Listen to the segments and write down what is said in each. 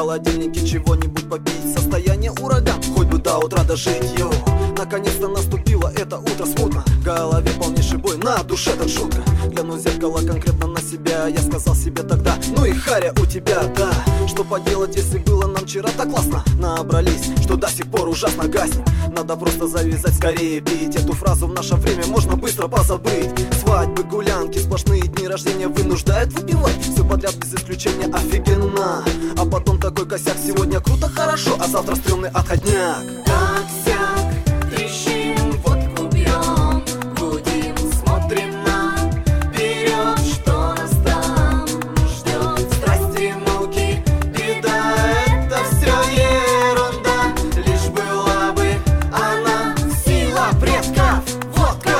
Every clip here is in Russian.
холодильнике чего-нибудь попить. Состояние ураган, хоть бы до утра дожить. Йоу, наконец-то наступило это утро смутно. В голове полнейший бой, на душе так шутка. Глянул в зеркало конкретно на себя. Я сказал себе тогда, ну и харя у тебя, да. Что поделать, если было нам вчера так классно? Набрались, что до сих пор ужасно гаснет. Надо просто завязать, скорее пить. Эту фразу в наше время можно быстро позабыть. Свадьбы, гулянки, сплошные дни рождения вынуждают выпивать. Все подряд без исключения офигенно. А потом такой косяк, сегодня круто, хорошо, а завтра стрёмный отходняк. Так-сяк, трещим, водку пьем, гудим, смотрим наперед, что нас там ждет. Страсти, муки, беда, это все ерунда. Лишь была бы она, сила предков, водка.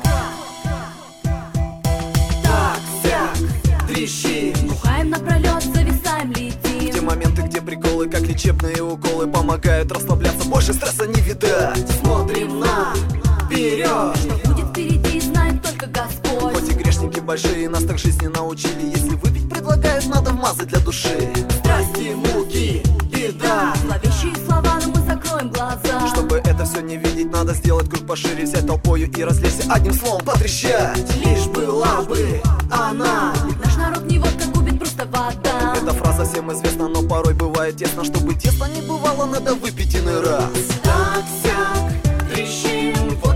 Так-сяк, трещим, Бухаем напролет, зависаем, в летим. те моменты, где приколы, как лечебные уколы, помогают расслабляться, больше стресса не видать. Смотрим наперед. Что будет впереди, знает только Господь. Хоть и грешники большие, нас так жизни научили. Если выпить предлагают, надо вмазать для души. Страсти, муки, беда. Зловещие слова, но мы закроем глаза. Чтобы это все не видеть, надо сделать круг пошире, взять толпою и разлезть, одним словом потрещать. Лишь была бы она. Ведь наш народ не водка губит, просто вода. Эта фраза всем известна, но порой бывает тесно. Чтобы тесно не бывало, надо выпить иной раз. Так-сяк, трещим,